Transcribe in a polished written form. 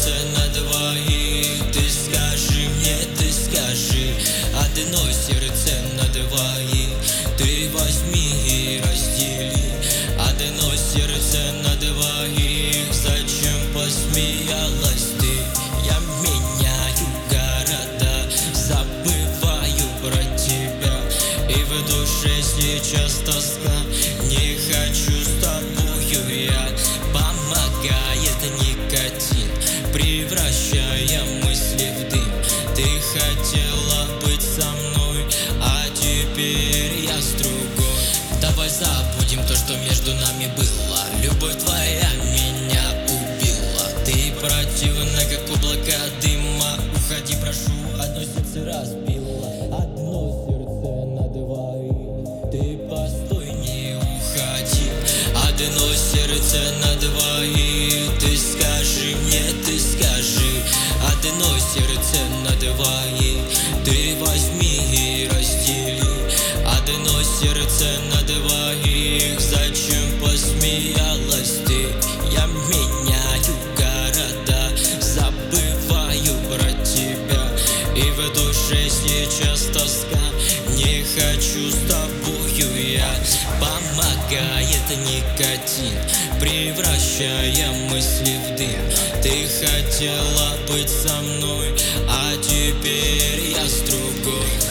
сердце на двоих. Ты скажи мне, ты скажи, одно сердце на двоих. Ты возьми и раздели одно сердце на двоих. Зачем посмеялась ты? Я меняю города, забываю про тебя, и в душе сейчас тоска. Не хочу с тобою я, помогает никотин, превращая мысли в дым. Ты хотела быть со мной, а теперь я с другой. Давай забудем то, что между нами было. Любовь твоя меня убила. Ты противна, как облако дыма. Уходи, прошу, одно сердце разбила. Одно сердце на двоих. Ты постой, не уходи. Одно сердце на двоих. Ты скажи мне, ты скажи, одно сердце на двоих. Ты возьми и раздели одно сердце на двоих. Зачем посмеялась ты? Я меняю города, забываю про тебя, и в душе сейчас тоска. Не хочу с тобою я, помогает никотин, превращая мысли в дым. Ты хотела быть со мной, а теперь я с другой.